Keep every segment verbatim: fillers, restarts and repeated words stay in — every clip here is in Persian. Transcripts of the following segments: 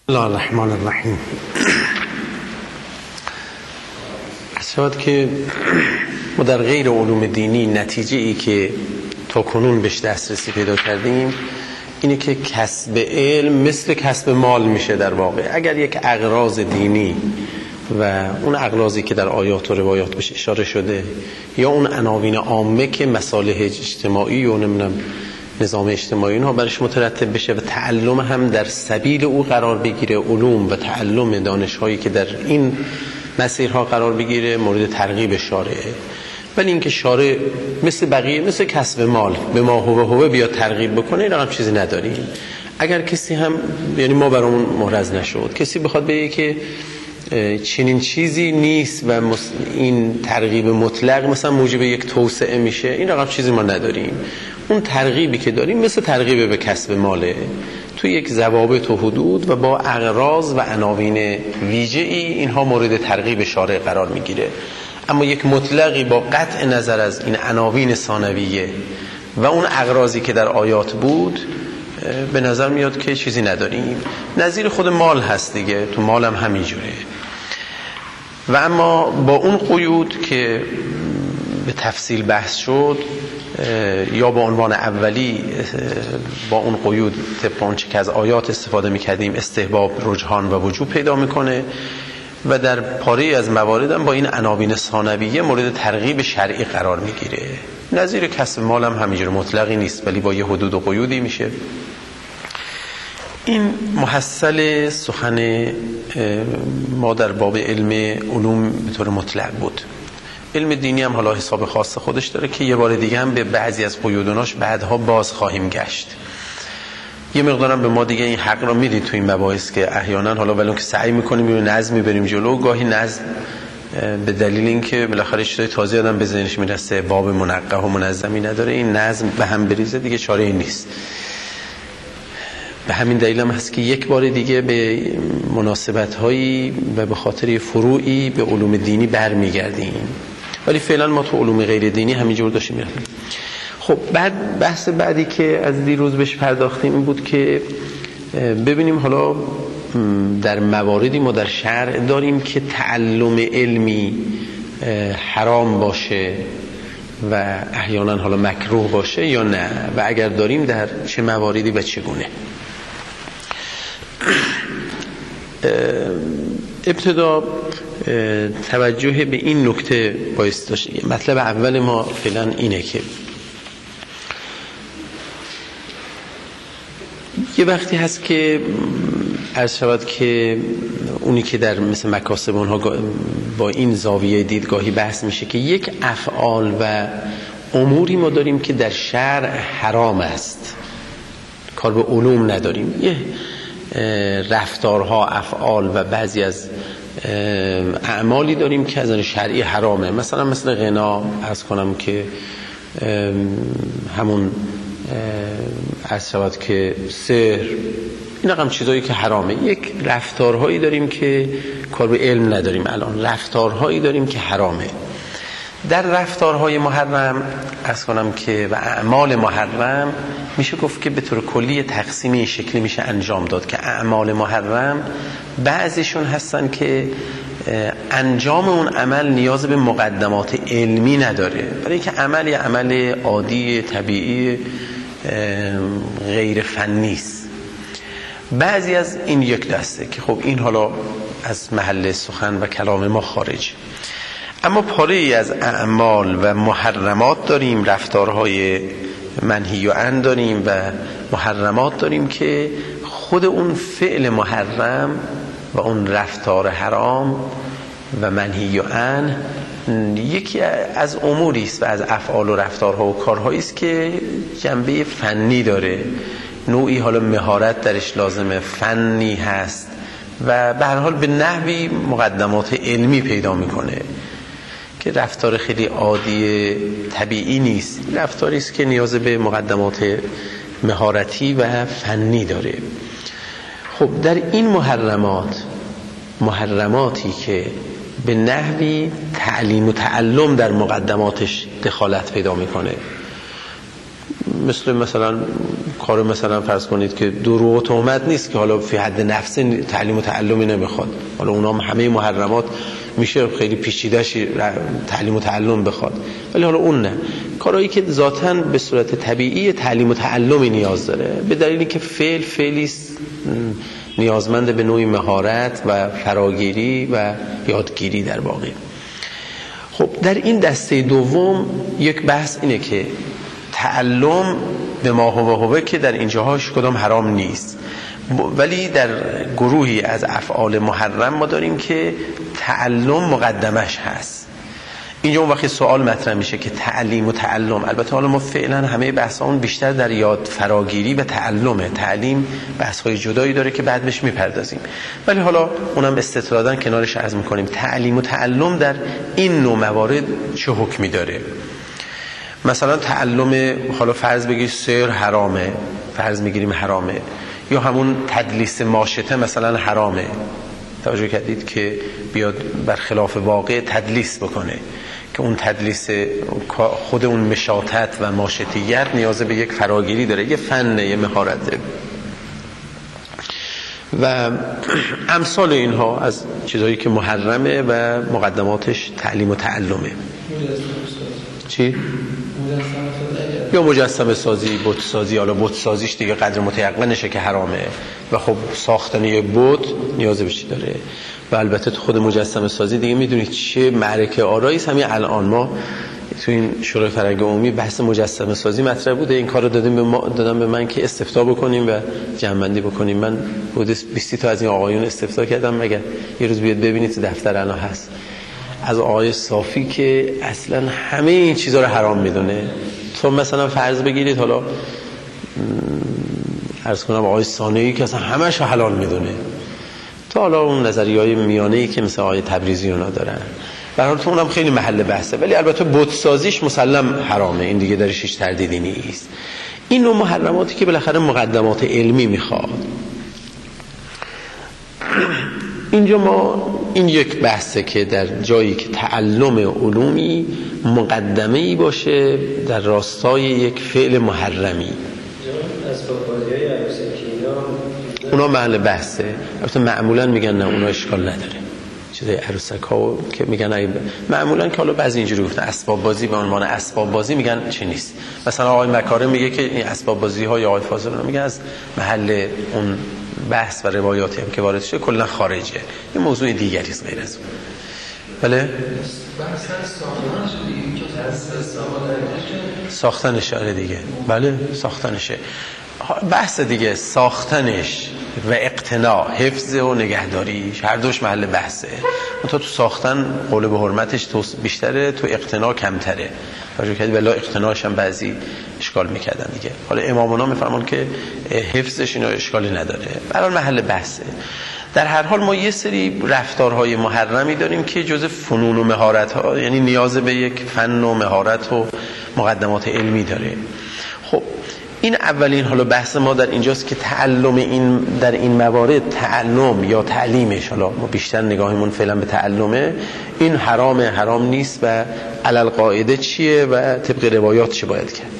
الله الرحمن الرحیم. شاید که ما در غیر علوم دینی نتیجه ای که تا کنون بهش دسترسی پیدا کردیم اینه که کسب علم مثل کسب مال میشه. در واقع اگر یک اغراض دینی و اون اغراضی که در آیات و روایات بهش اشاره شده یا اون عناوین عامه که مصالح اجتماعی و نمیدونم نظام اجتماعی اینها برش مترتب بشه و تعلم هم در سبیل او قرار بگیره، علوم و تعلم دانش‌هایی که در این مسیرها قرار بگیره مورد ترغیب شارعه. ولی اینکه شارع مثل بقیه مثل کسب مال به ما هو هو بیا ترغیب بکنه این رقم چیزی نداریم. اگر کسی هم یعنی ما برامون محرز نشد کسی بخواد بگه که چنین چیزی نیست و این ترغیب مطلق مثلا موجب یک توسعه میشه، این رقم چیزی ما نداریم. اون ترغیبی که داریم مثل ترغیب به کسب ماله تو یک ضوابط و حدود و با اغراض و عناوین ویژه‌ای اینها مورد ترغیب شارع قرار میگیره. اما یک مطلقی با قطع نظر از این عناوین ثانویه و اون اغراضی که در آیات بود به نظر میاد که چیزی نداریم. نظیر خود مال هست دیگه، تو مال هم همینجوره. و اما با اون قیود که به تفصیل بحث شد یا با عنوان اولی با اون قیود طبق آنچه که از آیات استفاده میکردیم استحباب، رجحان و وجوب پیدا میکنه و در پاره از موارد هم با این عناوین ثانویه مورد ترغیب شرعی قرار میگیره. نظیر کسب مال هم همینجور مطلقی نیست ولی با یه حدود و قیودی میشه. این محصل سخن ما در باب علم علوم به طور مطلق بود. علم دینی هم حالا حساب خاص خودش داره که یه بار دیگه هم به بعضی از قیودوناش بعدها باز خواهیم گشت. یه مقدارم به ما دیگه این حق را میدید تو این مباحث که احیانا حالا ولو که سعی میکنیم یه نظمی بریم جلو، گاهی نظم به دلیل اینکه بالاخره چیزای تازه آدم به ذهنش میرسه باب منقح و منظمی نداره، این نظم به هم بریزه دیگه چاره ای نیست. به همین دلیل هم هست که یک بار دیگه به مناسبت‌هایی و به خاطر فروعی به علوم دینی برمیگردیم. ولی فعلا ما تو علوم غیر دینی همینجور داشتیم میرفتیم. خب بعد بحث بعدی که از دیروز بهش پرداختیم این بود که ببینیم حالا در مواردی ما در شرع داریم که تعلم علمی حرام باشه و احیانا حالا مکروه باشه یا نه، و اگر داریم در چه مواردی و چگونه. ابتدا توجه به این نکته بایست داشت. مطلب اول ما فعلا اینه که یه وقتی هست که عرض شود که اونی که در مثل مکاسب اونها با این زاویه دیدگاهی بحث میشه که یک افعال و اموری ما داریم که در شرع حرام است، کار به علوم نداریم. یه رفتارها، افعال و بعضی از اعمالی داریم که از شرعی حرامه، مثلا مثل غنا عرض کنم که همون عرض شود که سحر، این رقم چیزایی که حرامه. یک رفتارهایی داریم که کار به علم نداریم، الان رفتارهایی داریم که حرامه. در رفتارهای محرم عرض کنم که و اعمال محرم میشه گفت که به طور کلی تقسیمی شکلی میشه انجام داد که اعمال محرم بعضیشون هستن که انجام اون عمل نیاز به مقدمات علمی نداره، برای اینکه عمل یه عمل عادی طبیعی غیر فنی است. بعضی از این یک دسته که خب این حالا از محل سخن و کلام ما خارج. اما پاره ای از اعمال و محرمات داریم، رفتارهای منهی و عن داریم و محرمات داریم که خود اون فعل محرم و اون رفتار حرام و منهی و عن یکی از اموری است و از افعال و رفتارها و کارهایی است که جنبه فنی داره، نوعی حالا مهارت درش لازمه، فنی هست و به هر حال به نحوی مقدمات علمی پیدا میکنه که رفتار خیلی عادی طبیعی نیست، رفتاری است که نیاز به مقدمات مهارتی و فنی داره. خب در این محرمات، محرماتی که به نحوی تعلیم و تعلم در مقدماتش دخالت پیدا میکنه، مثل مثلا کار مثلا فرض کنید که دروغ و تهمت نیست که حالا فی حد نفس تعلیم و تعلمی نمیخواد، حالا اونا هم همه محرمات میشه خیلی پیچیده‌اش تعلیم و تعلم بخواد، ولی حالا اون نه، کارهایی که ذاتاً به صورت طبیعی تعلیم و تعلمی نیاز داره، به دلیلی که فعل فعلی نیازمند به نوعی مهارت و فراگیری و یادگیری در واقع. خب در این دسته دوم یک بحث اینه که تعلم به ما هو هو که در اینجاهاش کدام حرام نیست، ولی در گروهی از افعال محرم ما داریم که تعلم مقدمش هست. اینجا اون وقت سوال مطرح میشه که تعلیم و تعلم، البته حالا ما فعلا همه بحثامون بیشتر در یاد فراگیری و تعلمه، تعلیم بحث‌های جدایی داره که بعد بهش میپردازیم، ولی حالا اونم استطرادا کنارش عرض میکنیم تعلیم و تعلم در این نوع موارد چه حکمی داره. مثلا تعلم، حالا فرض بگیر سحر حرامه، فرض میگیریم حرامه، یا همون تدلیس ماشطه مثلا حرامه، توجه کردید که بیاد برخلاف واقع تدلیس بکنه که اون تدلیس خود اون مشاطت و ماشطیت نیاز به یک فراگیری داره، یه فن، یه مهارت داره و امثال اینها از چیزهایی که محرمه و مقدماتش تعلیم و تعلمه. چی؟ یا مجسمه سازی، بت سازی، حالا بت سازیش دیگه قدر متیقنشه که حرامه و خب ساختن یک بت نیاز به چی داره، و البته تو خود مجسمه سازی دیگه میدونید چه معرکه آرایی است. همین الان ما تو این شورای فرهنگ عمومی بحث مجسمه سازی مطرح بوده، این کارو دادیم به ما، دادم به من که استفتاء بکنیم و جمع‌بندی بکنیم. من حدود بیست تا از این آقایون استفتاء کردم، مگر یه روز بیاد ببینید تو دفتر الان هست، از آقای صافی که اصلا همه این چیزا رو حرام میدونه. تو مثلا فرض بگیرید حالا عرض کنم آقای ثانوی که اصلا همه‌شو حلال میدونه، تا حالا اون نظریه‌های میانه‌ای که مثلا آقای تبریزی اونا دارن، به هر حال تو اونم خیلی محل بحثه، ولی البته بت سازیش مسلم حرامه، این دیگه درش هیچ تردیدی نیست. این نوع محرماتی که بالاخره مقدمات علمی میخواد. اینجا ما این یک بحثه که در جایی که تعلم علومی مقدمه‌ای باشه در راستای یک فعل محرمی، اونا محل بحثه. البته معمولا میگن نه اونا اشکال نداره، چیزای عروسک ها که میگن معمولا که حالا بعضی اینجوری گفتن اسباب بازی به عنوان اسباب بازی میگن چی نیست. مثلا آقای مکارم میگه که این اسباب بازی ها یا آقای فاضل میگه از محل اون بحث و روایاتی هم که وارد شده کلا خارجه، این موضوع دیگری است غیر از اون. بله ساختنش آره دیگه، بله ساختنشه بحث دیگه، ساختنش و اقتناع، حفظ و نگهداریش هر دوش محل بحثه. تو تو ساختن قول به حرمتش تو بیشتره، تو اقتناع کمتره. راجع کردی بلا اقتناعش هم بعضی اشکال میکردن دیگه. حالا امامونا میفرمان که حفظش اینا اشکالی نداره، برای محل بحثه. در هر حال ما یه سری رفتارهای محرمی داریم که جزء فنون و مهارت ها، یعنی نیاز به یک فن و مهارت و مقدمات علمی داره. خب این اولین حالا بحث ما در اینجاست که تعلم این در این موارد، تعلم یا تعلیمش، حالا ما بیشتر نگاهمون فعلا به تعلمه، این حرامه، حرام نیست و علل قاعده چیه و طبق روایات چه باید کرد.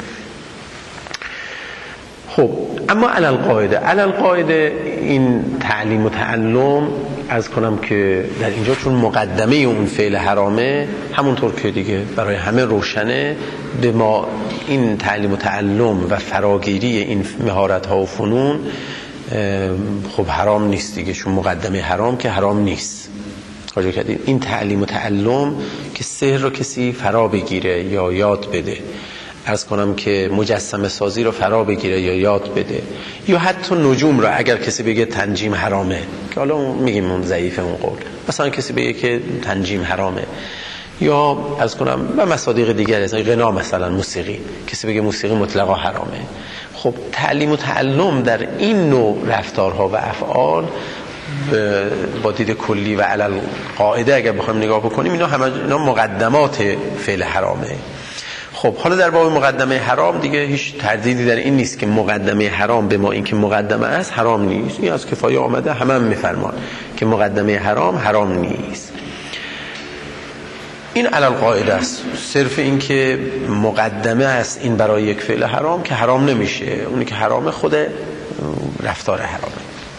خب اما علل قاعده علل قاعده این تعلیم و تعلم از کنم که در اینجا چون مقدمه اون فعل حرامه، همونطور که دیگه برای همه روشنه، به ما این تعلیم و تعلم و فراگیری این مهارت ها و فنون خب حرام نیست دیگه، چون مقدمه حرام که حرام نیست. راجع کردیم این تعلیم و تعلم که سحر رو کسی فرا بگیره یا یاد بده، عرض کنم که مجسمه سازی رو فرا بگیره یا یاد بده، یا حتی نجوم رو اگر کسی بگه تنجیم حرامه، که حالا میگیم اون ضعیف اون قول، مثلا کسی بگه که تنجیم حرامه، یا عرض کنم و مصادیق دیگر از غنا، مثلا موسیقی، کسی بگه موسیقی مطلقا حرامه. خب تعلیم و تعلم در این نوع رفتارها و افعال با دید کلی و علل قاعده اگر بخوایم نگاه بکنیم، اینا همه اینا مقدمات فعل حرامه. خب حالا در باب مقدمه حرام دیگه هیچ تردیدی در این نیست که مقدمه حرام به ما این که مقدمه است حرام نیست، این از کفایه آمده، همه هم میفرمان که مقدمه حرام حرام نیست. این علل قاعده است. صرف این که مقدمه است این برای یک فعل حرام که حرام نمیشه، اونی که حرام خود رفتار حرامه،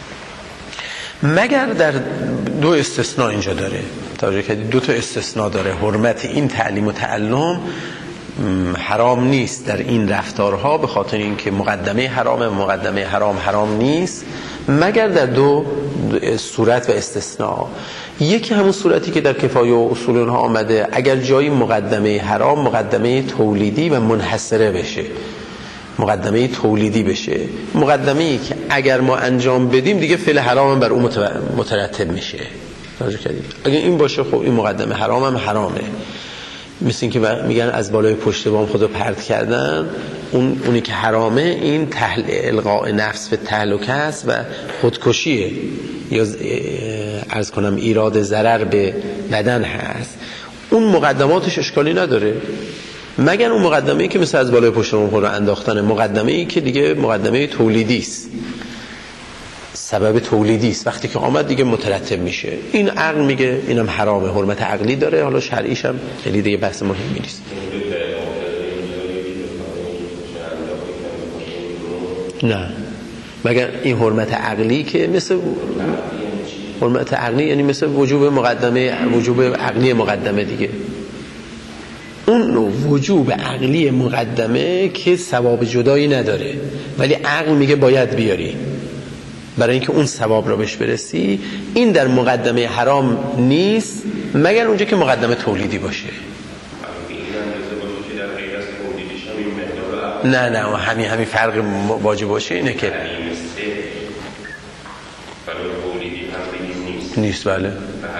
مگر در دو استثناء اینجا داره. توجه کردید دو تا استثناء داره. حرمت این تعلیم و تعلم حرام نیست در این رفتارها به خاطر اینکه مقدمه حرامه، مقدمه حرام حرام نیست مگر در دو صورت و استثناء. یکی همون صورتی که در کفایه و اصول اونها آمده، اگر جایی مقدمه حرام مقدمه تولیدی و منحصره بشه، مقدمه تولیدی بشه، مقدمه‌ای که اگر ما انجام بدیم دیگه فعل حرام بر اون مترتب میشه. توجه کردید؟ اگه این باشه خب این مقدمه حرام هم حرامه. مثل این که میگن از بالای پشت بام خودو پرت کردن، اون اونی که حرامه این تحل القاء نفس به تهلکه است و خودکشیه، یا عرض کنم ایراد ضرر به بدن هست. اون مقدماتش اشکالی نداره مگر اون مقدمه‌ای که مثل از بالای پشت بام خودو انداختن، مقدمه‌ای که دیگه مقدمه تولیدی است، سبب تولیدی است، وقتی که آمد دیگه مترتب میشه. این عقل میگه اینم حرامه، حرمت عقلی داره، حالا شرعیش هم خیلی دیگه بحث مهمی نیست. نه مگر این حرمت عقلی که مثل حرمت عقلی یعنی مثل وجوب مقدمه، وجوب عقلی مقدمه دیگه. اون وجوب عقلی مقدمه که ثواب جدایی نداره ولی عقل میگه باید بیاری برای اینکه اون ثواب را بهش برسی، این در مقدمه حرام نیست مگر اونجا که مقدمه تولیدی باشه. نه نه همین همین فرق واجب باشه اینه که نیست. بله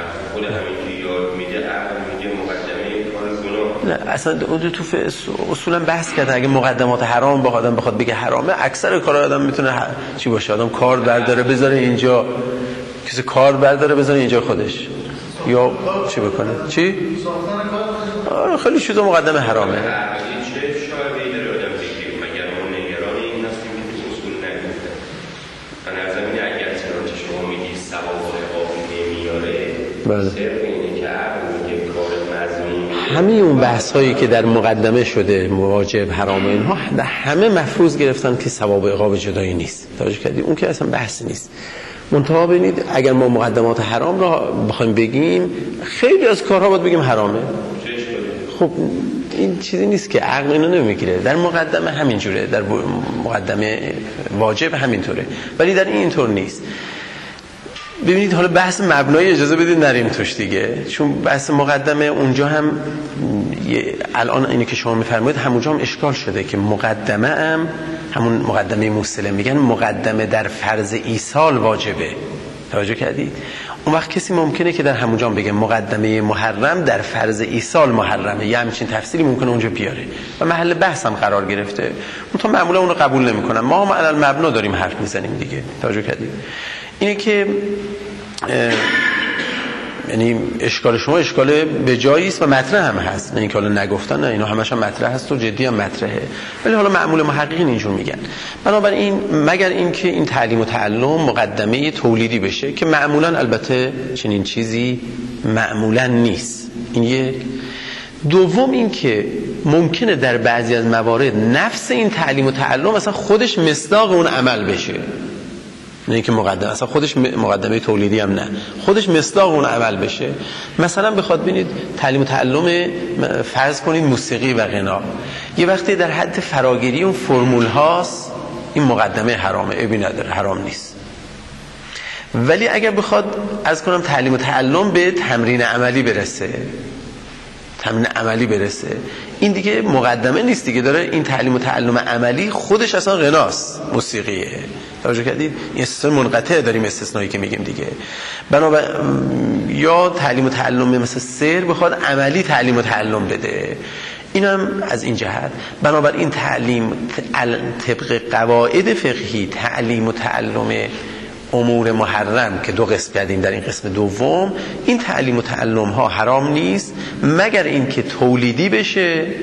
نه اصلا اون تو اصولا بحث کردن اگه مقدمات حرام با آدم بخواد بگه حرامه، اکثر کار آدم میتونه ح... چی باشه، آدم کار برداره بذاره اینجا، کسی کار برداره بذاره اینجا خودش، یا چی بکنه چی آره خیلی چیزا مقدمه حرامه. بله همین اون بحث هایی که در مقدمه شده واجب حرام اینها همه مفروض گرفتن که ثواب عقاب جدایی نیست. توجه کردید؟ اون که اصلا بحث نیست. منتها ببینید اگر ما مقدمات حرام را بخوایم بگیم خیلی از کارها باید بگیم حرامه. خب این چیزی نیست که عقل اینو نمیگیره. در مقدمه همینجوره، در مقدمه واجب همینطوره، ولی در این اینطور نیست. ببینید حالا بحث مبنای اجازه بدید نریم توش دیگه، چون بحث مقدمه اونجا هم الان اینی که شما میفرمایید همونجا هم اشکال شده که مقدمه هم همون مقدمه موصله میگن مقدمه در فرض ایصال واجبه. توجه کردید؟ اون وقت کسی ممکنه که در همونجا بگه مقدمه محرم در فرض ایصال محرمه، یه همچین تفسیری ممکنه اونجا بیاره و محل بحث هم قرار گرفته. منتها معمولا اونو قبول نمیکنن. ما هم علل مبنا داریم حرف میزنیم دیگه. توجه کردید؟ اینه که یعنی اشکال شما اشکال به جایی است و مطرح هم هست، نه اینکه حالا نگفتن، نه اینا همش هم مطرح هست و جدی هم مطرحه، ولی حالا معمول محققین اینجور میگن. بنابراین مگر اینکه این تعلیم و تعلم مقدمه تولیدی بشه که معمولا البته چنین چیزی معمولا نیست. این یک. دوم این که ممکنه در بعضی از موارد نفس این تعلیم و تعلم اصلا خودش مصداق اون عمل بشه، نه اینکه مقدمه اصلا خودش مقدمه تولیدی هم نه، خودش مصداق اون عمل بشه. مثلا بخواد ببینید تعلیم و تعلم فرض کنید موسیقی و غنا، یه وقتی در حد فراگیری اون فرمول هاست، این مقدمه حرامه، عیبی نداره، حرام نیست. ولی اگر بخواد از کنم تعلیم و تعلم به تمرین عملی برسه، تمرین عملی برسه، این دیگه مقدمه نیست دیگه، داره این تعلیم و تعلم عملی خودش اصلا غناست، موسیقیه. توجه کردید؟ این استثناء منقطع داریم، استثنایی که میگیم دیگه. بنابر یا تعلیم و تعلم مثل سیر بخواد عملی تعلیم و تعلم بده، اینم از این جهت. بنابراین تعلیم طبق قواعد فقهی تعلیم و تعلم امور محرم که دو قسم کردیم در این قسم دوم، این تعلیم و تعلم ها حرام نیست مگر اینکه تولیدی بشه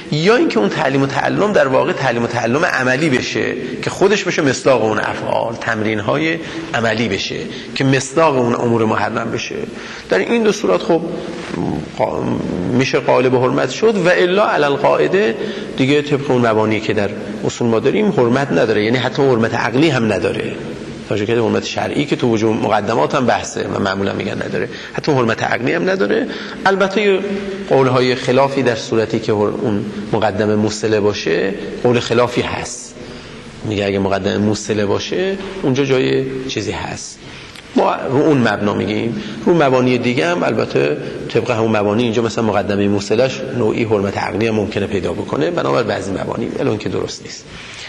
یا اینکه اون تعلیم و تعلم در واقع تعلیم و تعلم عملی بشه که خودش بشه مصداق اون افعال، تمرین های عملی بشه که مصداق اون امور محرم بشه. در این دو صورت خب میشه قائل به حرمت شد و الا علی القاعده دیگه طبق اون مبانی که در اصول ما داریم حرمت نداره، یعنی حتی حرمت عقلی هم نداره. تا جایی که حرمت شرعی که تو وجود مقدمات هم بحثه و معمولا میگن نداره، حتی حرمت عقلی هم نداره. البته قولهای خلافی در صورتی که اون مقدمه موصله باشه قول خلافی هست، میگه اگه مقدمه موصله باشه اونجا جای چیزی هست. ما رو اون مبنا میگیم. رو مبانی دیگه هم البته طبق همون مبانی اینجا مثلا مقدمه موصلش نوعی حرمت عقلی هم ممکنه پیدا بکنه بنابر بعضی مبانی، الان که درست نیست.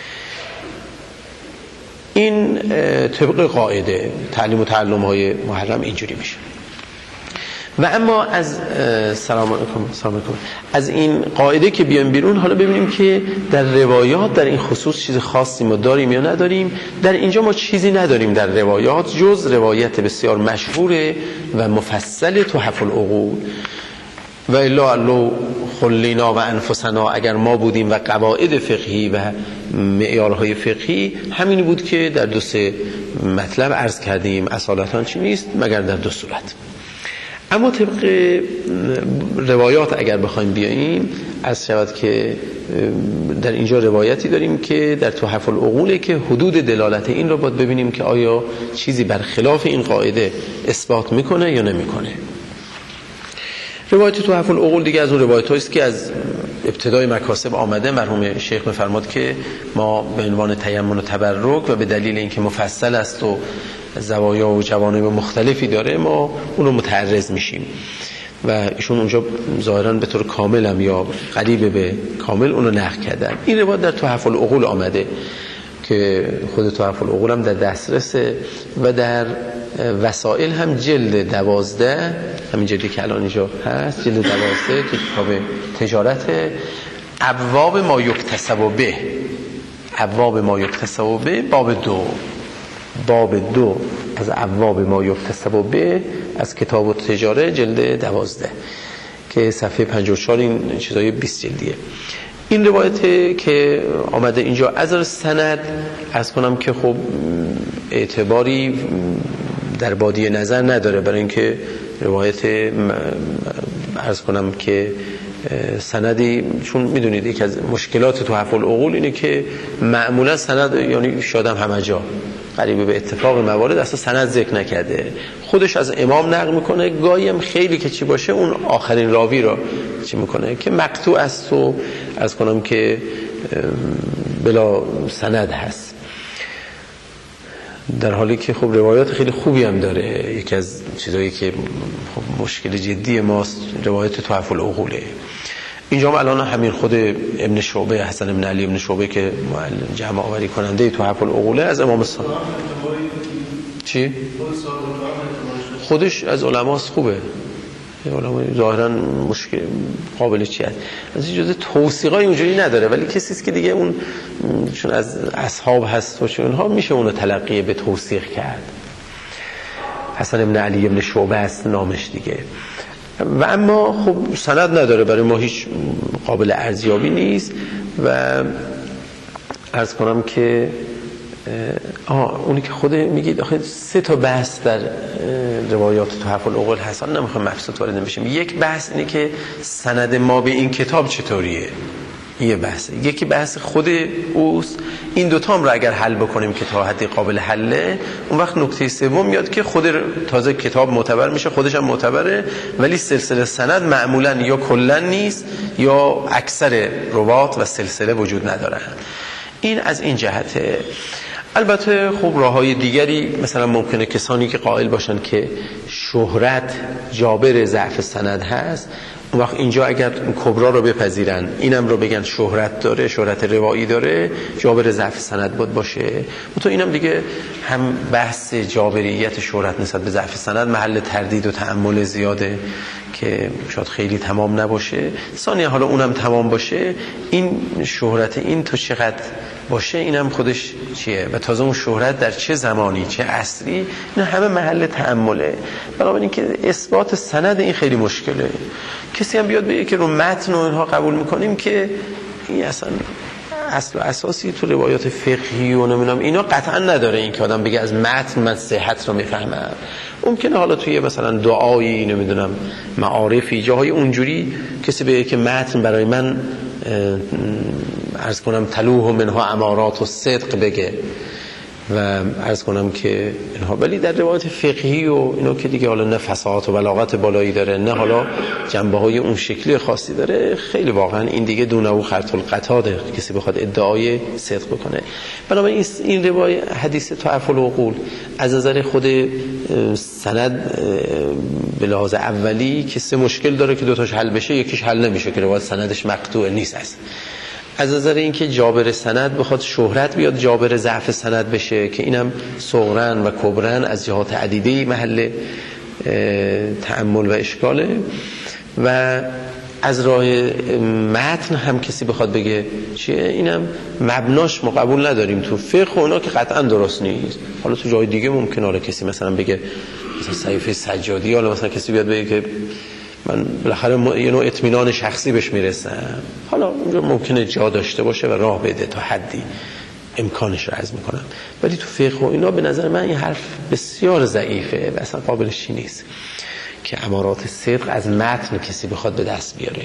این طبق قاعده تعلیم و تعلم های محرم اینجوری میشه. و اما از سلام علیکم سلام علیکم از این قاعده که بیایم بیرون، حالا ببینیم که در روایات در این خصوص چیز خاصی ما داریم یا نداریم. در اینجا ما چیزی نداریم در روایات جز روایت بسیار مشهور و مفصل تحف العقول و الا لو خلینا و انفسنا، اگر ما بودیم و قواعد فقهی و معیارهای فقهی همین بود که در دو سه مطلب عرض کردیم. اصالتاً چی نیست مگر در دو صورت. اما طبق روایات اگر بخوایم بیاییم، از شود که در اینجا روایتی داریم که در تحف العقوله که حدود دلالت این رو باید ببینیم که آیا چیزی برخلاف این قاعده اثبات میکنه یا نمیکنه. روایت تحف العقول دیگه از اون روایت هاییست که از ابتدای مکاسب آمده. مرحوم شیخ می‌فرماد که ما به عنوان تیمم و تبرک و به دلیل اینکه مفصل است و زوایا و جوانب مختلفی داره ما اون رو متعرض میشیم و ایشون اونجا ظاهراً به طور کامل هم یا قریب به کامل اون رو نقل کردن. این روایت در تحف العقول آمده که خود تحف العقول هم در دسترسه و در وسائل هم جلد دوازده، همین جلدی که الان اینجا هست، جلد دوازده که کتاب تجارت، ابواب ما یکتسب به، ابواب ما یکتسب به، باب دو، باب دو از ابواب ما یکتسب به از کتاب تجارت جلد دوازده که صفحه پنجاه و چهار، این چیزای بیست جلدیه. این روایت که آمده اینجا از سند از کنم که خب اعتباری در بادی نظر نداره، برای اینکه روایت عرض کنم که سندی، چون میدونید یک از مشکلات تحف العقول اینه که معمولا سند یعنی شادم همه جا قریب به اتفاق موارد اصلا سند ذکر نکرده، خودش از امام نقل میکنه، گاهی هم خیلی که چی باشه اون آخرین راوی رو چی میکنه که مقطوع است و از کنم که بلا سند هست، در حالی که خب روایات خیلی خوبی هم داره. یکی از چیزایی که خب مشکل جدی ماست روایت تحف العقوله. اینجا الان همین خود ابن شعبه، حسن ابن علی ابن شعبه که جمع آوری کننده تحف العقوله از امام صادق، چی؟ خودش از علماست، خوبه، علما ظاهرا مشکل قابل چی هست، از این جزء توثیقای اونجوری نداره، ولی کسی است که دیگه اون چون از اصحاب هست و چون اونها میشه اونو تلقی به توثیق کرد. حسن ابن علی ابن شعبه است نامش دیگه. و اما خب سند نداره، برای ما هیچ قابل ارزیابی نیست. و عرض کنم که آه اونی که خود میگید آخه سه تا بحث در روایات تحف العقول هست، نمیخوام مفصل وارد بشیم. یک بحث اینه که سند ما به این کتاب چطوریه، یه بحثه. یکی بحث خود اوست. این دوتا هم رو اگر حل بکنیم که تا حدی قابل حله، اون وقت نکته سوم میاد که خود تازه کتاب معتبر میشه، خودش هم معتبره، ولی سلسله سند معمولا یا کلا نیست یا اکثر روات و سلسله وجود ندارن. این از این جهته. البته خب راههای دیگری مثلا ممکنه کسانی که قائل باشن که شهرت جابر ضعف سند هست، اون وقت اینجا اگر کبرا رو بپذیرن، اینم رو بگن شهرت داره، شهرت روایی داره، جابر ضعف سند بود باشه. تو اینم دیگه هم بحث جابریت شهرت نسبت به ضعف سند محل تردید و تأمل زیاده که شاید خیلی تمام نباشه. ثانیه حالا اونم تمام باشه، این شهرت این تو چقدر باشه اینم خودش چیه و تازه اون شهرت در چه زمانی چه عصری، این همه محل تأمله. بنابراین که اثبات سند این خیلی مشکله. کسی هم بیاد بگه که رو متن و اینها قبول میکنیم که این اصلا اصل و اساسی تو روایات فقهی و نمیدونم اینا قطعا نداره این که آدم بگه از متن من صحت رو میفهمم. ممکنه حالا توی مثلا دعایی نمیدونم معارفی جاهای اونجوری کسی بگه که متن برای من عرض کنم تلوه منها امارات و صدق بگه و عرض کنم که اینها، ولی در روایت فقهی و اینا که دیگه حالا نه فصاحت و بلاغت بالایی داره نه حالا جنبه های اون شکلی خاصی داره، خیلی واقعا این دیگه دونه و خرط القطاده کسی بخواد ادعای صدق بکنه. بنابراین این روایت حدیث تعرف العقول از نظر خود سند به لحاظ اولی که سه مشکل داره که دوتاش حل بشه، یکیش حل نمیشه که روایت سندش مقطوع نیست است. از نظر اینکه جابر سند بخواد شهرت بیاد جابر ضعف سند بشه که اینم صغرن و کبرن از جهات عدیده محل تأمل و اشکاله. و از راه متن هم کسی بخواد بگه چیه، اینم مبناش ما قبول نداریم تو فقه اونا که قطعا درست نیست. حالا تو جای دیگه ممکنه حالا کسی مثلا بگه مثلا صحیفه سجادی، حالا مثلا کسی بیاد بگه که من بالاخره یه نوع اطمینان شخصی بهش میرسم، حالا اونجا ممکنه جا داشته باشه و راه بده تا حدی امکانش رو عرض میکنم. ولی تو فقه و اینا به نظر من این حرف بسیار ضعیفه و اصلا قابلش نیست که امارات صدق از متن کسی بخواد به دست بیاره.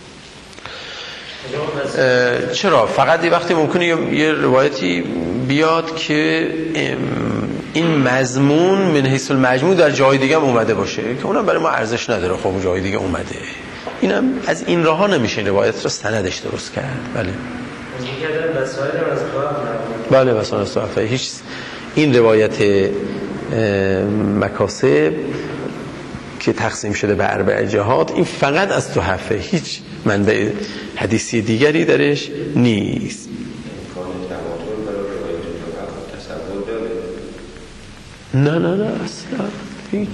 چرا؟ فقط یه وقتی ممکنه یه روایتی بیاد که این مضمون من حیث المجموع در جای دیگه هم اومده باشه که اونم برای ما ارزش نداره، خب جای دیگه اومده، اینم از این راه ها نمیشه روایت رو سندش درست کرد. بله بله وسائل از تحفه هیچ این روایت مکاسب که تقسیم شده به اربع جهات این فقط از تحفه، هیچ منبع حدیثی دیگری درش نیست. نه نه نه اصلا هیچ.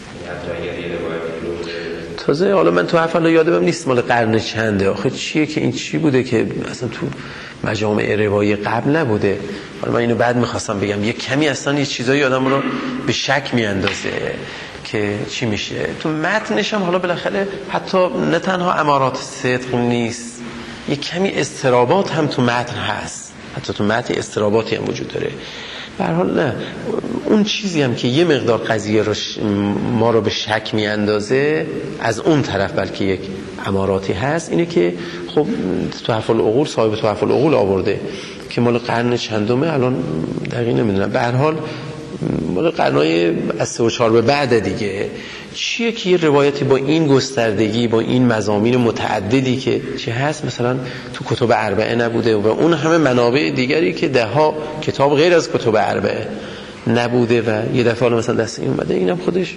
تازه حالا من تو حرف حالا یادم نیست مال قرن چنده، آخه چیه که این چی بوده که اصلا تو مجامع روایی قبل نبوده. حالا من اینو بعد میخواستم بگم یه کمی اصلا یه چیزایی آدم رو به شک میاندازه که چی میشه تو متنش هم. حالا بالاخره حتی نه تنها امارات صدق نیست، یه کمی استرابات هم تو متن هست، حتی تو متن استراباتی هم وجود داره. به هر حال نه اون چیزی هم که یه مقدار قضیه رو ش... ما رو به شک میاندازه از اون طرف بلکه یک اماراتی هست، اینه که خب تحف العقول صاحب تحف العقول آورده که مال قرن چندمه الان دقیق نمیدونم، به هر حال مال قرنای از سه و چهار به بعد دیگه. چیه که یه روایتی با این گستردگی با این مضامین متعددی که چه هست مثلا تو کتب اربعه نبوده و اون همه منابع دیگری که ده ها کتاب غیر از کتب اربعه نبوده و یه دفعه مثلا دست این اومده، اینم خودش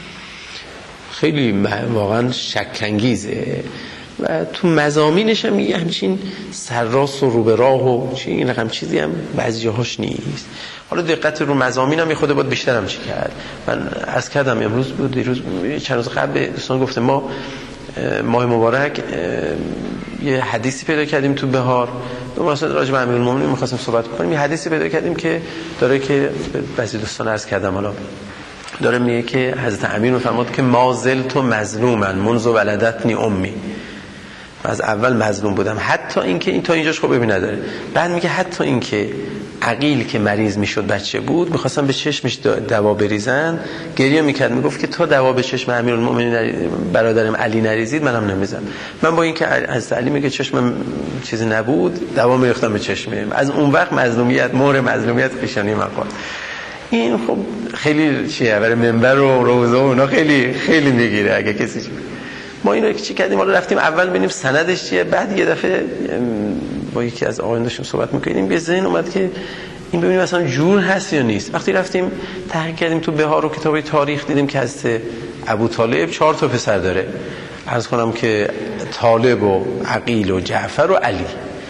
خیلی واقعا شک‌انگیزه. و تو مضامینش هم یه همچین سرراست و رو به راه و چی این رقم چیزی هم بعضی جاهاش نیست. حالا دقت رو مضامین هم یه خود باید بیشتر هم چی کرد. من عرض کردم امروز بود دیروز چند روز قبل دوستان گفتم ما ماه مبارک یه حدیثی پیدا کردیم تو بهار، به مناسبت راجع به امیرالمومنین می‌خواستیم صحبت کنیم. یه حدیثی پیدا کردیم که داره که بعضی دوستان عرض کردم حالا داره میگه که حضرت امیر می‌فرماد که ما زلت مظلوما منذ ولدتنی امي، از اول مظلوم بودم، حتی اینکه این تا اینجاش خب ببین نداره. بعد میگه حتی اینکه عقیل که مریض میشد بچه بود میخواستن به چشمش دوا بریزن گریه میکرد، میگفت که تا دوا به چشم امیرالمومنین برادرم علی نریزید منم نمیزم. من با اینکه از علی میگه چشمم چیزی نبود دوا میریختم به چشمم. از اون وقت مظلومیت مهر مظلومیت پیشانی من خورد. این خب خیلی چیه برای منبر و روزه و اونا خیلی خیلی میگیره اگه کسی چی. ما اینو چی کردیم؟ حالا رفتیم اول ببینیم سندش چیه، بعد یه دفعه با یکی از آقایان داشتیم صحبت می‌کردیم به ذهن اومد که این ببینیم مثلا جور هست یا نیست. وقتی رفتیم تحقیق کردیم تو بهار و کتاب تاریخ دیدیم که از ابو طالب چهار تا پسر داره. عرض کنم که طالب و عقیل و جعفر و علی،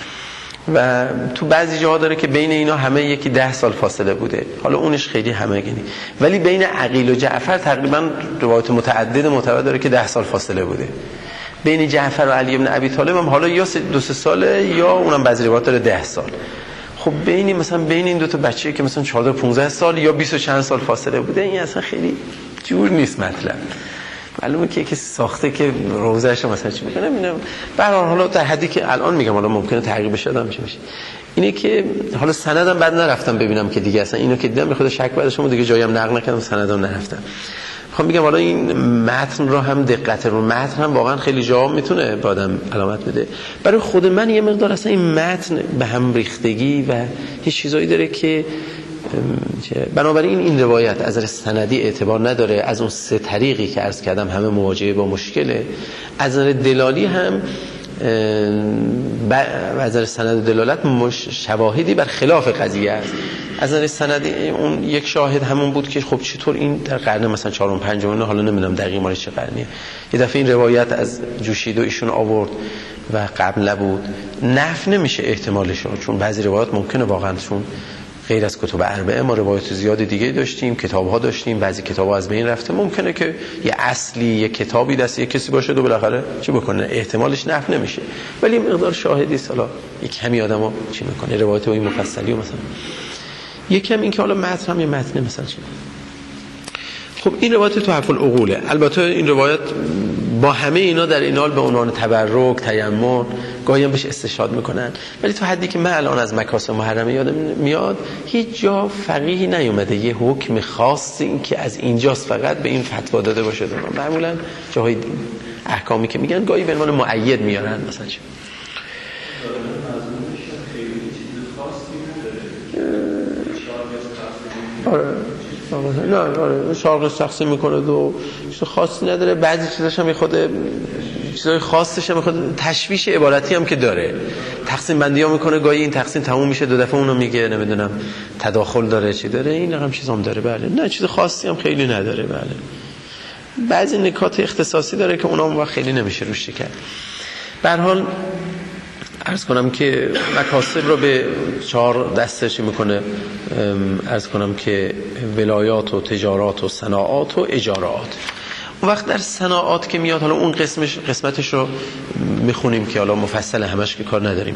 و تو بعضی جاها داره که بین اینا همه یکی ده سال فاصله بوده. حالا اونش خیلی همه گینی، ولی بین عقیل و جعفر تقریبا روایت متعدد معتبر داره که ده سال فاصله بوده. بین جعفر و علی ابن ابی طالب هم حالا یا دو سه ساله یا اونم بعضی روایت داره ده سال. خب بین مثلا بین این دو تا بچه‌ای که مثلا چهارده پانزده سال یا بیست و چند سال فاصله بوده، این اصلا خیلی جور نیست مطلب. معلومه که کسی ساخته که روزش رو مثلا چی میکنه. اینم به هر حال در حدی که الان میگم، حالا ممکنه تغییر بشه آدم چی میشه، اینه که حالا سندم بعد نرفتم ببینم که دیگه اصلا اینو که دیدم خود شک بعد شما دیگه جایی هم نقل نکردم، سندم نرفتم. میخوام میگم حالا این متن رو هم دقت رو متن هم واقعا خیلی جا میتونه به آدم علامت بده. برای خود من یه مقدار اصلا این متن به هم ریختگی و یه چیزایی داره که بنابراین این روایت از نظر سندی اعتبار نداره. از اون سه طریقی که عرض کردم همه مواجهه با مشکله. از نظر دلالی هم از نظر سند دلالت شواهدی بر خلاف قضیه است. از نظر سندی اون یک شاهد همون بود که خب چطور این در قرن مثلا چهارم پنجم، حالا نمیدونم دقیق مال چه قرنیه، یه دفعه این روایت از جوشیدو ایشون آورد و قبل نبود. نفی نمیشه احتمالش، چون بعضی روایات ممکنه واقعا، چون غیر از کتب اربعه ما روایت زیادی دیگه داشتیم، کتاب‌ها داشتیم، بعضی کتاب‌ها از بین رفته، ممکنه که یه اصلی یه کتابی دست یه کسی باشه و بالاخره چی بکنه، احتمالش نفی نمیشه، ولی مقدار شاهدی سالا یک کمی آدمو چی میکنه، روایت این مفصلی و مثلا یکم این که حالا متن هم یه متن مثلا چی. خب این روایت تحف العقوله. البته این روایت با همه اینا در این حال به عنوان تبرک، تیمم گاهی هم بهش استشهاد میکنن، ولی تو حدی که من الان از مکاسب محرمه یادم میاد هیچ جا فقیهی نیومده یه حکم خاصی این که از اینجاست فقط به این فتوا داده باشه. معمولا جاهای احکامی که میگن گاهی به عنوان مؤید میارن مثلا چه. آره نه آره شارق تقسیم میکنه و چیز خاصی نداره. بعضی چیزاش هم خود چیزای خاصش هم خود تشویش عبارتی هم که داره، تقسیم بندی ها میکنه، گاهی این تقسیم تموم میشه دو دفعه اونو میگه نمیدونم تداخل داره چی داره، این هم چیز هم داره. بله نه چیز خاصی هم خیلی نداره. بله بعضی نکات اختصاصی داره که اونا هم خیلی نمیشه روش کرد. به هر حال عرض کنم که مکاسب رو به چهار دسته چی میکنه، عرض کنم که ولایات و تجارات و صناعات و اجارات. اون وقت در صناعات که میاد، حالا اون قسمش قسمتش رو میخونیم که حالا مفصل همش که کار نداریم.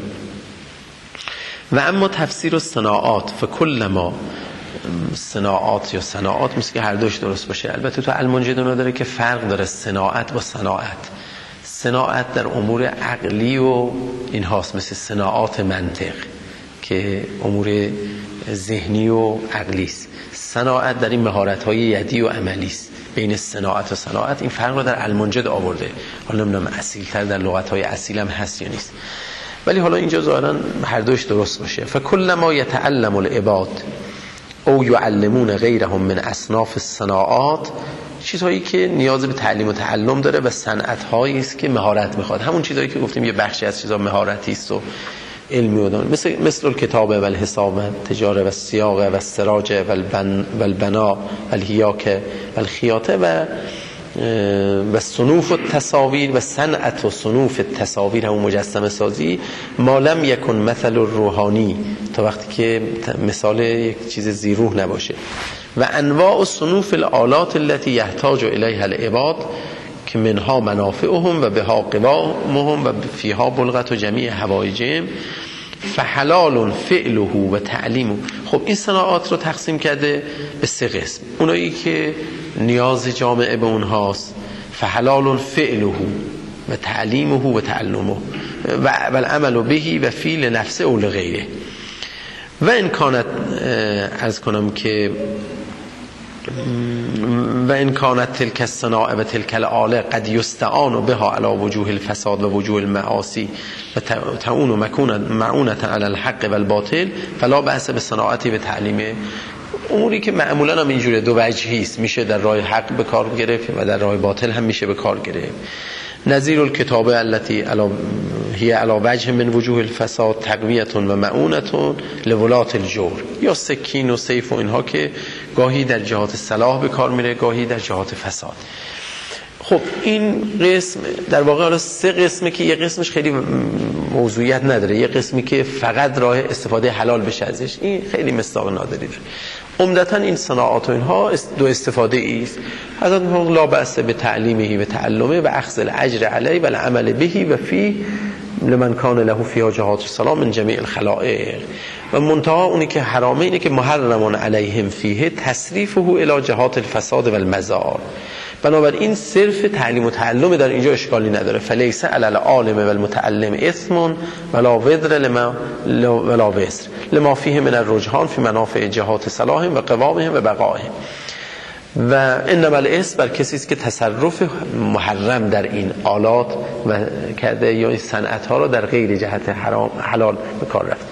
و اما تفسیر الصناعات فکل ما صناعات یا صناعات مثل که هر دوش درست باشه. البته تو المنجد داره که فرق داره صناعت با صناعت. صناعت در امور عقلی و این هاست، مثل صناعات منطق که امور ذهنی و عقلی است. صناعت در این مهارت‌های یدی و عملی است. بین صناعت و صناعت این فرق رو در المنجد آورده. حالا نمیدونم اصیل‌تر در لغت‌های اصیل هم هست یا نیست، ولی حالا اینجا ظاهراً هر دوش درست باشه. فکل ما یتعلم العباد او یعلمون غیرهم من اصناف الصناعات، چیزهایی که نیاز به تعلیم و تعلم داره و صنعت‌هایی است که مهارت میخواد. همون چیزهایی که گفتیم یه بخشی از چیزا مهارتی است و علمی و دانش، مثل مثل الکتاب و الحساب و تجاره و سیاق و السراج و البن و البنا و الهیاک و الخیاطه و و صنوف التصاویر و صنعت و صنوف التصاویر، همون مجسمه سازی. ما لم یکن مثل الروحانی، تا وقتی که مثال یک چیز زیروح نباشه. و انواع و صنوف الآلات التي يحتاج الیها العباد که منها منافعهم و بها قوامهم و فیها بلغت و جمیع حوایجهم فحلال فعله و تعلیمه. خب این صناعات رو تقسیم کرده به سه قسم. اونایی که نیاز جامعه به اونهاست، فحلال فعله و تعلیمه و تعلمه و العمل بهی و فی لنفسه او لغیره. و این کانت عرض کنم که و این کانت تلک الصناعه و تلک الآله قد یستعان بها علی وجوه الفساد و وجوه المعاصی و تعون و معونة علی الحق و الباطل فلا بأس به صناعتی به تعلیمه. اموری که معمولا هم اینجوره، دو وجهی است، میشه در راه حق به کار گرفت و در راه باطل هم میشه به کار گرفت. نظیر الکتابه التي علی هی علی وجه من وجوه الفساد تقویة و معونة لولات الجور، یا سکین و سیف و اینها که گاهی در جهات صلاح به کار میره، گاهی در جهات فساد. خب این قسم در واقع حالا سه قسمه که یه قسمش خیلی موضوعیت نداره، یه قسمی که فقط راه استفاده حلال بشه ازش، این خیلی مصداق نادری داره. عمدتاً این صناعات و اینها دو استفاده ایست. حضرت محمد لا بأس به تعلیمه و تعلمه و اخذ الاجر علیه و العمل بهی و فی لمن کان له فیها جهات السلام من جمیع الخلائق. و منتها اونی که حرامه اینه که محرمون علیهم فیه تصریفه الی جهات الفساد و المزار. بنابراین صرف تعلیم و تعلم در اینجا اشکالی نداره. فلیس علی العالم و المتعلم اثم ولا وزر لما ولا وزر لما فیه من الرجحان فی منافع جهات صلاحهم و قوامهم و بقائهم. و انما الاثم بر کسی است که تصرف محرم در این آلات و کرده یا این صنعت ها را در غیر جهت حرام حلال به کار رفت.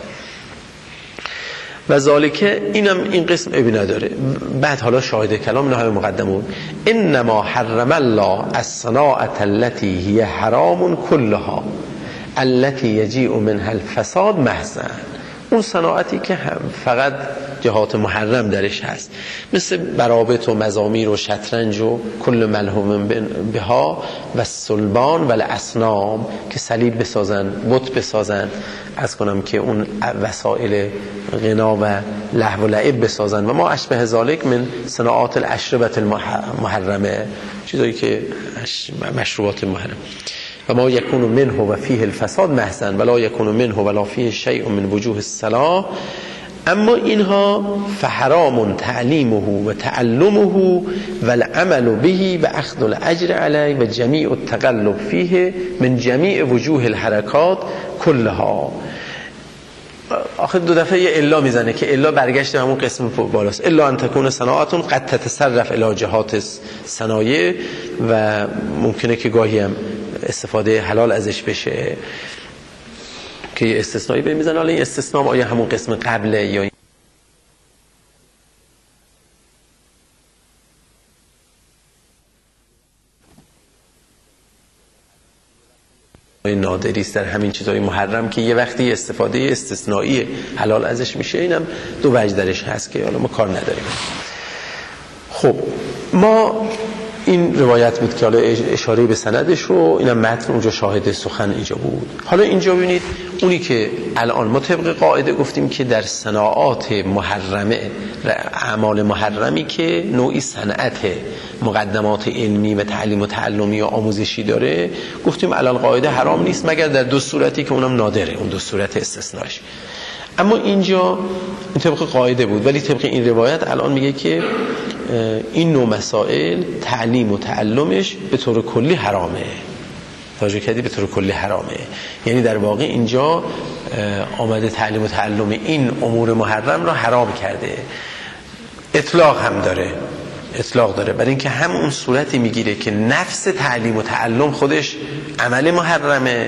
و ذالکه اینم این قسم ابی نداره. بعد حالا شاهد کلام نهای مقدمون انما حرم الله الصناعه التي هي حرام كلها التي يجيء منها الفساد محضا. اون صناعتی که فقط جهات محرم درش هست، مثل برابط و مزامیر و شطرنج و کل ملهوم بها و صلبان و الاصنام که صلیب بسازن، بت بسازن، از کنم که اون وسایل غنا و لهو و لعب بسازن و ما اشبه ذالک من صناعات الاشربه المحرمه، چیزایی که مشروبات محرم. و ما یکون منه و فیه الفساد محضا ولا یکون منه ولا فیه شیء من وجوه الصلاح. اما اینها فحرام تعلیمه و تعلمه و العمل به و اخذ الاجر علیه و جمیع التقلب فیه من جمیع وجوه الحرکات کلها. آخر دو دفعه یه الا میزنه که الا برگشت همون قسم بالاست. الا ان تکون صناعتون قد تتصرف الی جهات صنایع و ممکنه که گاهی هم استفاده حلال ازش بشه که یه استثنایی به میزنه. حالا این استثناء آیا همون قسم قبله یا نادری است در همین چیزای محرم که یه وقتی استفاده استثنایی حلال ازش میشه. اینم دو وجه درش هست که حالا ما کار نداریم. خب ما این روایت بود که حالا اشاره به سندش رو، اینم متن اونجا شاهد سخن اینجا بود. حالا اینجا ببینید اونی که الان ما طبق قاعده گفتیم که در صناعات محرمه، اعمال محرمی که نوعی صنعت مقدمات علمی و تعلیم و تعلمی و آموزشی داره، گفتیم الان قاعده حرام نیست مگر در دو صورتی که اونم نادره، اون دو صورت استثناش. اما اینجا این طبق قاعده بود، ولی طبق این روایت الان میگه که این نوع مسائل تعلیم و تعلمش به طور کلی حرامه. توجه کردی؟ به طور کلی حرامه. یعنی در واقع اینجا آمده تعلیم و تعلم این امور محرم را حرام کرده. اطلاق هم داره، اطلاق داره برای اینکه هم اون صورتی میگیره که نفس تعلیم و تعلم خودش عمل محرمه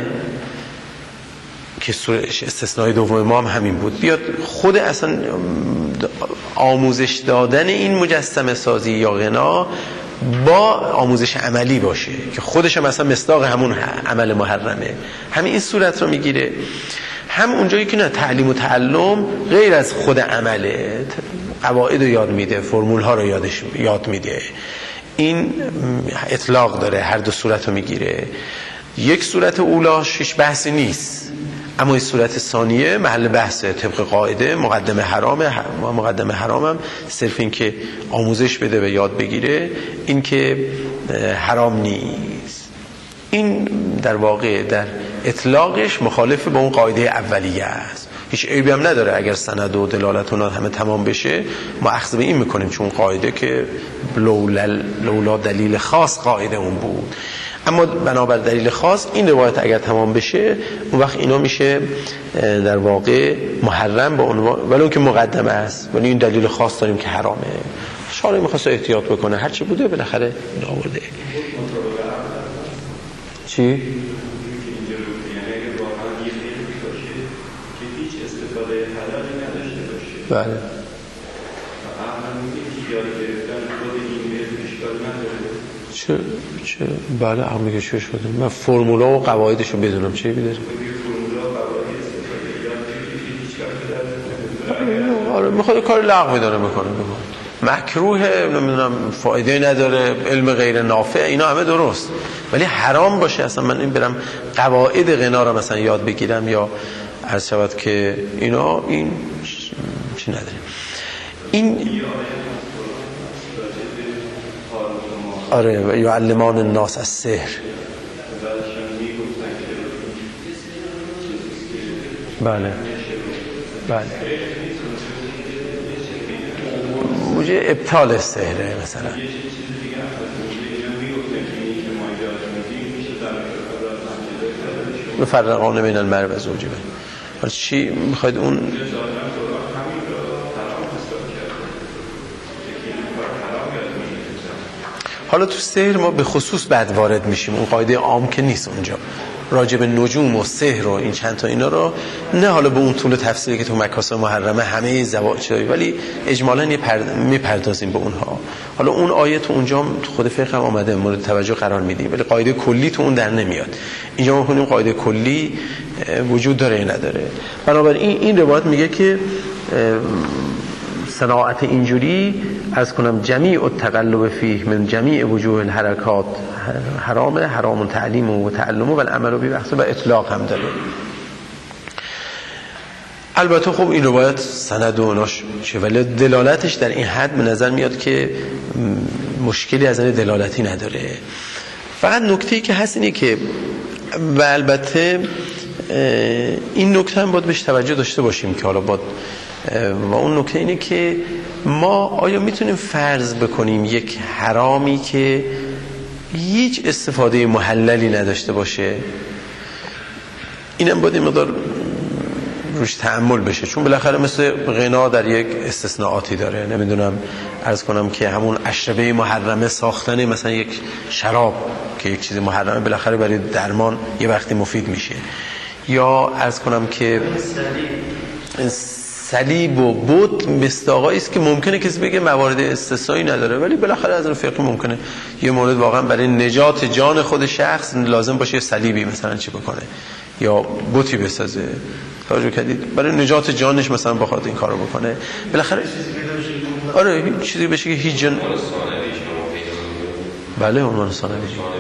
که استثنای دوم ما هم همین بود. بیاد خود اصلا آموزش دادن این مجسمه سازی یا غنا با آموزش عملی باشه که خودش هم اصلا مصداق همون عمل محرمه، همین این صورت رو میگیره. هم اونجایی که نه تعلیم و تعلم غیر از خود عمله، قواعد رو یاد میده، فرمول ها رو یادش یاد میده، این اطلاق داره، هر دو صورت رو میگیره. یک صورت اولاش هیچ بحثی نیست، اما این صورت ثانیه محل بحثه. طبق قاعده مقدمه حرامه، مقدمه حرامم صرف این که آموزش بده و یاد بگیره، این که حرام نیست. این در واقع در اطلاقش مخالف با اون قاعده اولیه است. هیچ عیبی هم نداره اگر سند و دلالت اونها همه تمام بشه، ما اخذ به این میکنیم چون قاعده که لولا, لولا دلیل خاص قاعده اون بود. اما بنابر دلیل خاص این روایت اگر تمام بشه اون وقت اینا میشه در واقع محرم با عنوان، ولی اون که مقدمه است، ولی این دلیل خاص داریم که حرامه. شارع میخواسته احتیاط بکنه، هرچی بوده بالاخره این آورده. چی؟ بله. چه چه بله عقل میگه چه شده؟ من فرمولا و قواعدشو بدونم چه بیدارم. آره میخواد کار لغو داره میکنه، مکروه نمیدونم فایده نداره، علم غیر نافع، اینا همه درست، ولی حرام باشه اصلا من این برم قواعد غنا رو مثلا یاد بگیرم یا عرض شود که اینا، این چی نداره. این آره یعلمان الناس السحر. بله بله موجه ابطال سهره مثلا مفرقان بین المرء و زوجه. حالا چی میخواید اون حالا تو سحر ما به خصوص بعد وارد میشیم، اون قاعده عام که نیست اونجا راجع به نجوم و سحر و این چند تا اینا رو نه حالا به اون طول تفسیری که تو مکاسب محرمه همه زواج، ولی اجمالاً یه پرد... میپردازیم به اونها. حالا اون آیه تو اونجا تو خود فقه هم آمده مورد توجه قرار میدیم، ولی قاعده کلی تو اون در نمیاد. اینجا ما می‌خونیم قاعده کلی وجود داره یا نداره. بنابراین این روایت میگه که صناعت اینجوری از کنم جمیع التقلب فیه من جمیع وجوه الحرکات حرامه، حرام تعلیم و تعلم و العمل به بحث و اطلاق هم داره. البته خب این روایت سند و ناش چه، ولی دلالتش در این حد به نظر میاد که مشکلی از این دلالتی نداره. فقط نکته‌ای که هست اینه که و البته این نکته هم باید بهش توجه داشته باشیم که حالا باید و اون نکته اینه که ما آیا میتونیم فرض بکنیم یک حرامی که هیچ استفاده محللی نداشته باشه؟ اینم باید این مقدار روش تأمل بشه، چون بالاخره مثل غنا در یک استثناءاتی داره. نمیدونم عرض کنم که همون اشربه محرمه ساختن مثلا یک شراب که یک چیز محرمه بالاخره برای درمان یه وقتی مفید میشه، یا عرض کنم که صلیب و بت مصداقایی است که ممکنه کسی بگه موارد استثنایی نداره، ولی بالاخره از فقه ممکنه یه مورد واقعا برای نجات جان خود شخص لازم باشه صلیبی مثلا چی بکنه یا بتی بسازه. توجه کردید؟ برای نجات جانش مثلا بخواد این کارو بکنه بالاخره آره چیزی بشه که هیچ جن بله عنوان ثانوی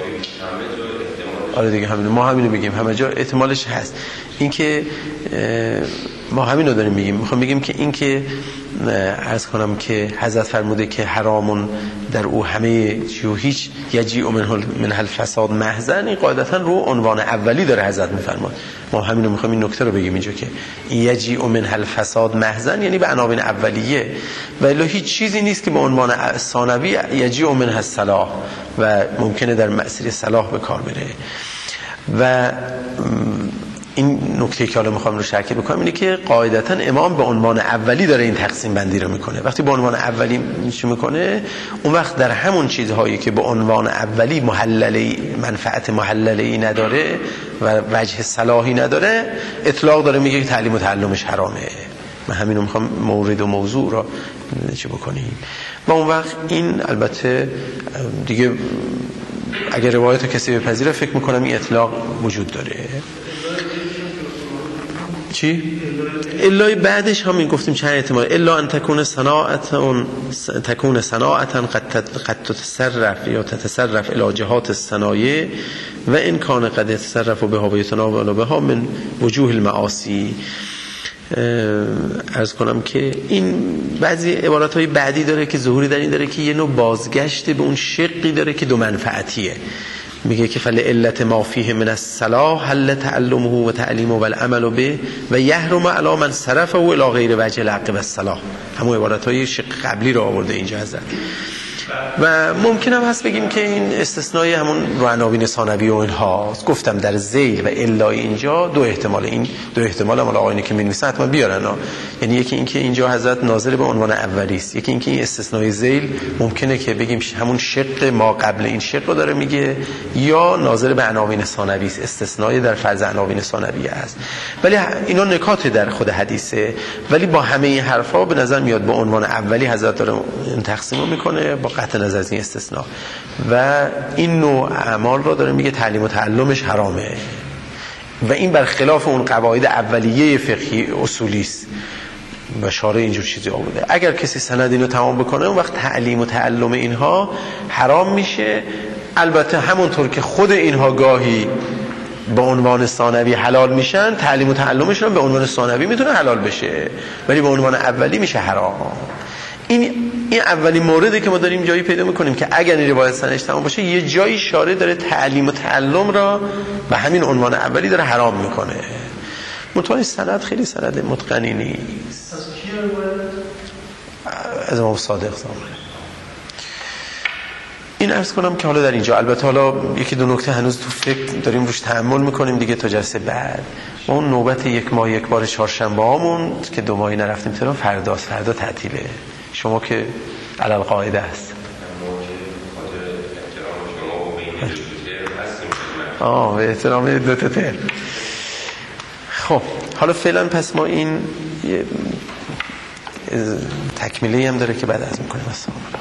آره دیگه همین ما همینو میگیم، همه جا احتمالش هست. این که ما همینو داریم میگیم، میخوام بگیم که این که عرض کنم که حضرت فرموده که حرامون در او همه چی و هیچ یجیء من الفساد محضن، این قاعدتا رو عنوان اولی داره حضرت میفرماد. ما همینو میخوام این نکته رو بگیم اینجا که یجیء من الفساد محضن یعنی به عناوین اولیه، ولی هیچ چیزی نیست که به عنوان ثانوی یجیء من الصلاح و ممکنه در مسیر صلاح به کار بره. و این نکته که حالا میخوام رو شرکی بکنم اینه که قاعدتا امام به عنوان اولی داره این تقسیم بندی رو میکنه. وقتی به عنوان اولی چی میکنه، اون وقت در همون چیزهایی که به عنوان اولی محللی منفعت محللی نداره و وجه صلاحی نداره اطلاق داره، میگه که تعلیم و تعلمش حرامه. من همینو میخوام مورد و موضوع رو چی بکنیم. و اون وقت این البته دیگه اگر روایت کسی بپذیره فکر میکنم این اطلاق وجود داره. چی؟ الا بعدش همین گفتیم چند احتمال، الا ان تکون صناعتون تکون صناعتا قد قد تتصرف یا تتصرف الی جهات الصنایع و ان کان قد يتصرف بها و يتناول بها من وجوه المعاصی. عرض کنم که این بعضی عبارات های بعدی داره که ظهوری در این داره که یه نوع بازگشت به اون شقی داره که دو منفعتیه. میگه که فل علت ما فیه من الصلاح حل تعلمه و تعلیمه و العمل به و یحرم علی من صرفه و الی غیر وجه الحق و الصلاح. همون عبارات های شق قبلی رو آورده اینجا حضرت. و ممکن هم هست بگیم که این استثنای همون رو عناوین ثانوی و اینها گفتم در ذیل و الای اینجا دو احتمال، این دو احتمال هم آقایونی که می‌نویسن حتما بیارن ها. یعنی یکی این که اینجا حضرت ناظر به عنوان اولی است، یکی این که این استثنای ذیل ممکنه که بگیم همون شق ما قبل این شق رو داره میگه، یا ناظر به عناوین ثانوی است، استثنای در فرض عناوین ثانویه است. ولی اینا نکات در خود حدیثه، ولی با همه این حرفا به نظر میاد به عنوان اولی حضرت داره این تقسیم میکنه با قطع نظر از این استثناء و این نوع اعمال را داره میگه تعلیم و تعلمش حرامه و این برخلاف اون قواعد اولیه فقهی اصولی است و شارع اینجور چیزی آورده. اگر کسی سند اینو تمام بکنه اون وقت تعلیم و تعلم اینها حرام میشه. البته همونطور که خود اینها گاهی به عنوان ثانوی حلال میشن، تعلیم و تعلمشون به عنوان ثانوی میتونه حلال بشه ولی به عنوان اولی میشه حرام. این این اولین موردی که ما داریم جایی پیدا میکنیم که اگر این روایت سندش تمام باشه یه جایی شارع داره تعلیم و تعلم را به همین عنوان اولی داره حرام میکنه. متولی سند خیلی سند متقنی نیست. از کی روایت؟ از امام صادق زمان. این عرض کنم که حالا در اینجا البته حالا یکی دو نکته هنوز تو فکر داریم روش تأمل میکنیم دیگه تا جلسه بعد. ما اون نوبت یک ماه یک بار چهارشنبه هامون که دو ماهی نرفتیم تهران فرداست، فردا تعطیله. شما که علل قاعده است. آه به احترام دو تا تر. خب حالا فعلا پس ما این تکمیلی هم داره که بعد از میکنیم. السلام